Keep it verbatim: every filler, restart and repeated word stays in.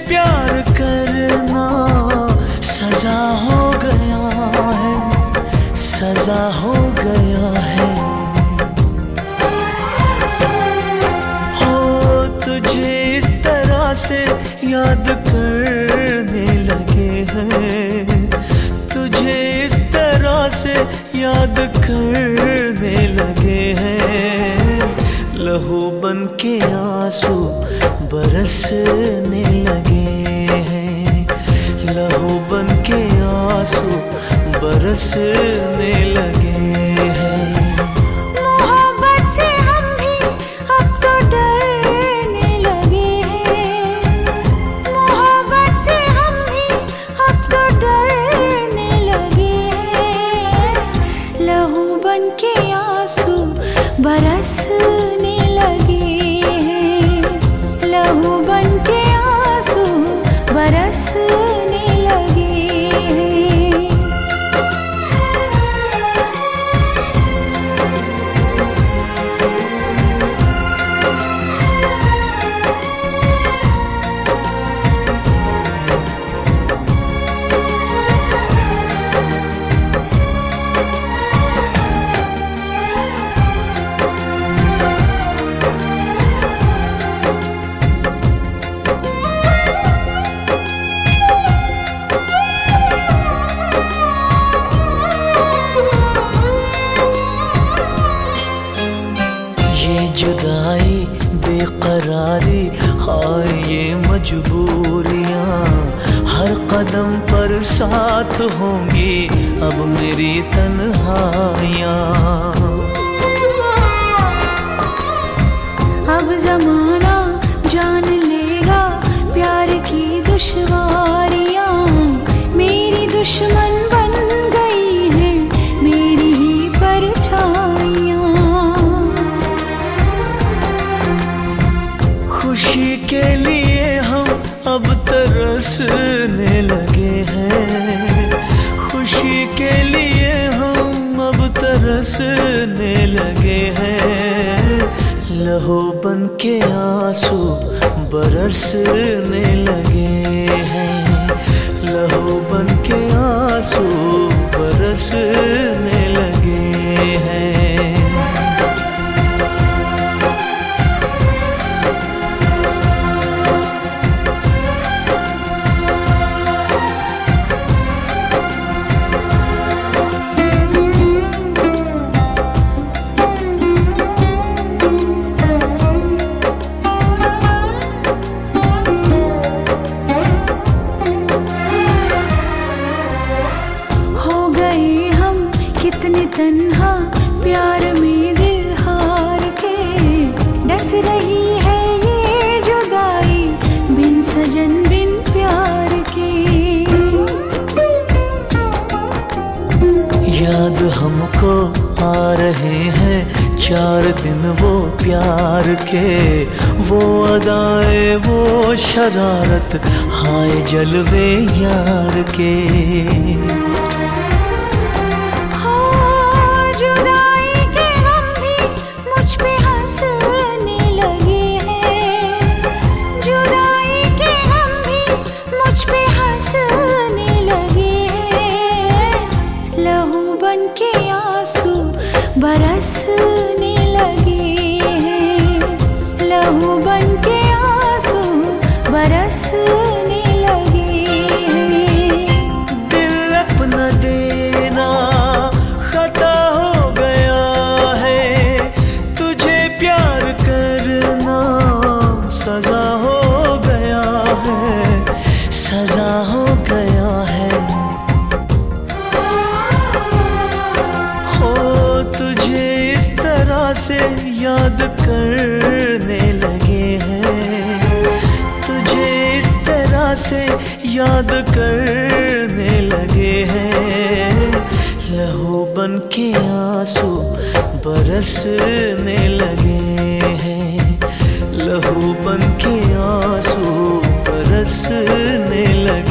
प्यार करना सजा हो गया है, सजा हो गया है। हो तुझे इस तरह से याद करने लगे हैं, तुझे इस तरह से याद करने लगे हैं। लहू बन के आंसू बरसने लगे हैं, लहू बन के आंसू बरसने लगे हैं। मोहब्बत से हम भी अब तो डरने लगे हैं, मोहब्बत से हम भी अब तो डरने लगे हैं। लहू बन के आंसू बरसने लगे हैं, लहू बन के आंसू बरसने लगे हैं। ये जुदाई बेकरारी, हाय ये मजबूरियाँ, हर कदम पर साथ होंगी अब मेरी तन्हाइयाँ। अब जमाना जान लेगा प्यार की दुश्वारियाँ, मेरी दुश्मन बन गई है मेरी ही परछाइयाँ। खुशी के लिए हम अब तरसने लगे हैं, खुशी के लिए हम अब तरसने लगे हैं। लहू बन के आंसू बरसने लगे हैं, लहू बन के आंसू बरसने लगे हैं। कितने तन्हा प्यार में दिल हार के, डस रही है ये जुदाई बिन सजन बिन प्यार के। याद हमको आ रहे हैं चार दिन वो प्यार के, वो अदाए वो शरारत हाय जलवे यार के। बरसने लगे हैं, लहू बन के आंसू बरसने लगे हैं। दिल अपना देना खता हो गया है, तुझे प्यार करना सजा हो गया है, सजा हो गया है। से याद करने लगे हैं, तुझे इस तरह से याद करने लगे हैं। लहू बन के आंसू बरसने लगे हैं, लहू बन के आंसू बरसने लगे।